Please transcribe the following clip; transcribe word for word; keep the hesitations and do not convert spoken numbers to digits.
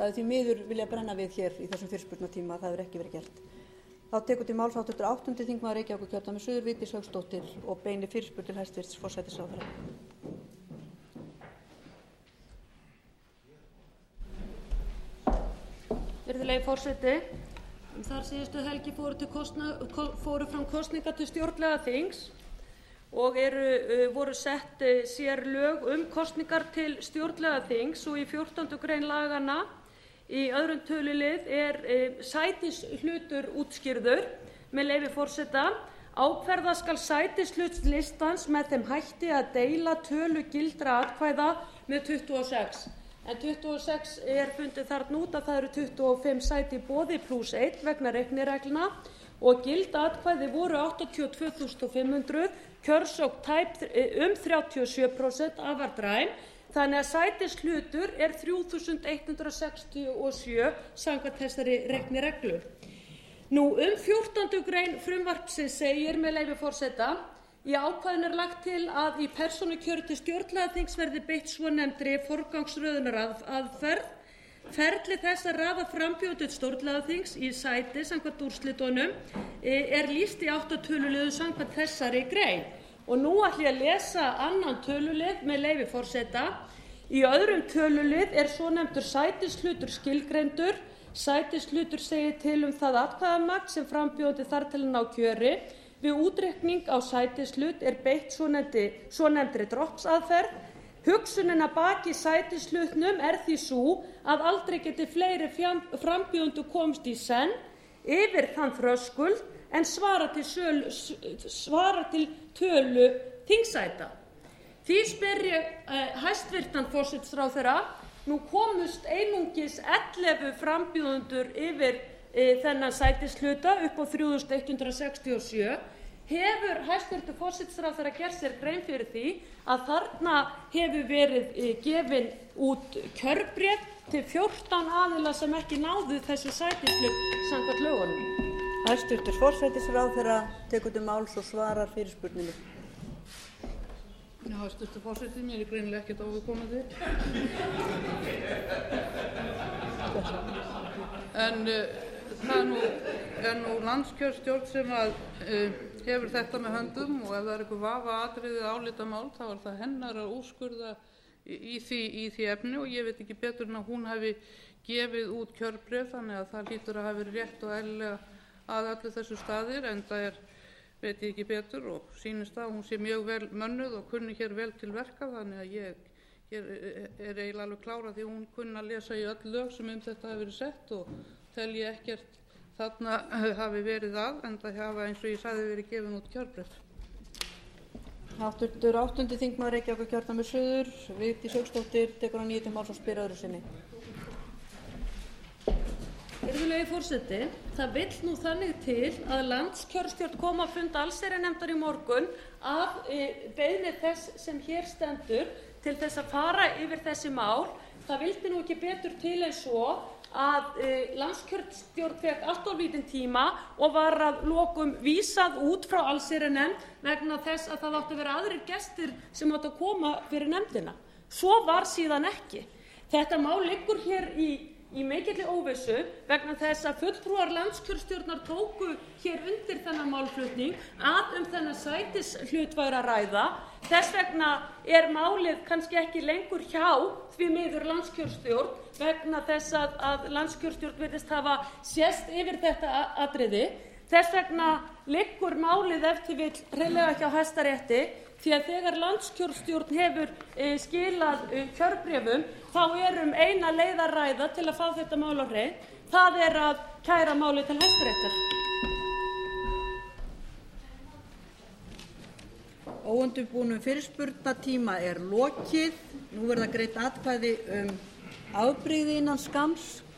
Það er því miður vilja brenna við hér í þessum fyrirspurnatíma, það hefur ekki verið gert. Þá tekur til máls háttvirtur áttundi þingmaður Reykjavíkurkjördæmis suður Vigdís Hauksdóttir og beinir fyrirspurn til hæstvirts forsætisráðherra. Virðulegi forseti, þar síðustu helgi fóru, til kosna, fóru fram kosningar til stjórnlagaþings og eru, voru sett sér lög um kosningar til stjórnlagaþings og í fjórtándu grein laganna í öðrum tölulið er sætishlutur útskýrður með leyfi forseta. Ákvarða skal sætishlut listans með þeim hætti að deila tölu gildra atkvæða með tuttugu og sex. En tuttugu og sex er fundið þarna út að það eru tuttugu og fimm sæti í boði pluss einn vegna reiknireglna og gild atkvæði voru áttatíu og tvö þúsund fimm hundruð, kjörsókn tæp um þrjátíu og sjö prósent, afar dræm, þannig að sætishlutur er þrjú þúsund hundrað sextíu og sjö samkvæmt þessari reiknireglu. Nú um fjórtándu grein frumvarpsins segir með leyfi forseta: í ákvæðinu er lagt til að í persónukjöri til stjórnlagaþings verði beitt svonefndri forgangsröðunaraðferð. Ferli þess að raða frambjóðendum stjórnlagaþings í sæti samkvæmt úrslitunum er lýst í átta töluliðum samkvæmt þessari grein. Og nú ætla ég að lesa annan tölulið með leyfi forseta. Í öðrum tölulið er svonefndur sætishlutur skilgreindur. Sætishlutur segir til um það atkvæðamagn sem frambjóðandi þarf til að ná kjöri. Við útreikning á sætishlut er beitt svonefndri droppsaðferð. Hugsunin að baki sætishlutnum er því sú að aldrei geti fleiri frambjóðendur komist í senn yfir þann þröskuld en svara til, söl, svara til tölu þingsæta. Því spyr ég eh, hæstvirtan forsætisráðherra, nú komust einungis ellefu frambjóðendur yfir eh, þennan sætishluta upp á þrjú þúsund hundrað sextíu og sjö. Hefur hæstvirtur forsætisráðherra gert sér grein fyrir því að þarna hefur verið eh, gefin út kjörbréf til fjórtán aðila sem ekki náðu þessu sætishlut samkvæmt lögunum? Hæstvirtur forsætisráðherra tekur til máls og svarar fyrirspurninni. Já, hæstvirtur forseti, mér er greinilega ekkert óviðkomandi. En uh, það er nú, er nú landskjörstjórn sem að uh, hefur þetta með höndum og ef það er eitthvað vafa atriðið álitamál þá er það hennar að úrskurða í, í, því, í því efni og ég veit ekki betur en að hún hafi gefið út kjörbréf þannig að það hlýtur að hafa verið rétt og eðlilega að öllu þessu staðir en það er, veit ég ekki betur og sýnist að hún sé mjög vel mönnuð og kunni hér vel til verka þannig að ég hér er eiginlega alveg klára því hún kunni að lesa í öll lög sem um þetta hafi verið sett og tel ég ekkert þarna hafi verið að en það hafa eins og ég sagði verið gefin út kjörbréf. Háttvirtur áttundi þingmaður Reykjavíkurkjördæmis suður Vigdís Hauksdóttir tekur á nýju til máls og spyr öðru sinni. Virðulegi forseti, það vill nú þannig til að landskjörstjórn kom á fund allsherjarnefndar í morgun að e, beiðni þess sem hér stendur til þess að fara yfir þessi mál. Það vildi nú ekki betur til en svo að e, landskjörstjórn fekk allt of lítinn tíma og var að lokum vísað út frá allsherjarnefnd vegna þess að það átti að vera aðrir gestir sem átti að koma fyrir nefndina. Svo var síðan ekki. Þetta mál liggur hér í í mikilli óvissu vegna þess að fulltrúar landskjörstjórnar tóku hér undir þennan málflutning að um þennan sætishlut væri að ræða. Þess vegna er málið kannski ekki lengur hjá því miður landskjörstjórn vegna þess að, að landskjörstjórn virðist hafa sést yfir þetta atriði. Þess vegna liggur málið ef til vill hreinlega hjá Hæstarétti því að þegar landskjörstjórn hefur e, skilað e, kjörbréfum þá er um eina leið að ræða til að fá þetta mál á hreint. Það er að kæra málið til Hæstaréttar. Óundirbúnum fyrirspurnatíma er lokið. Nú verða greidd atkvæði um afbrigði innan skamms.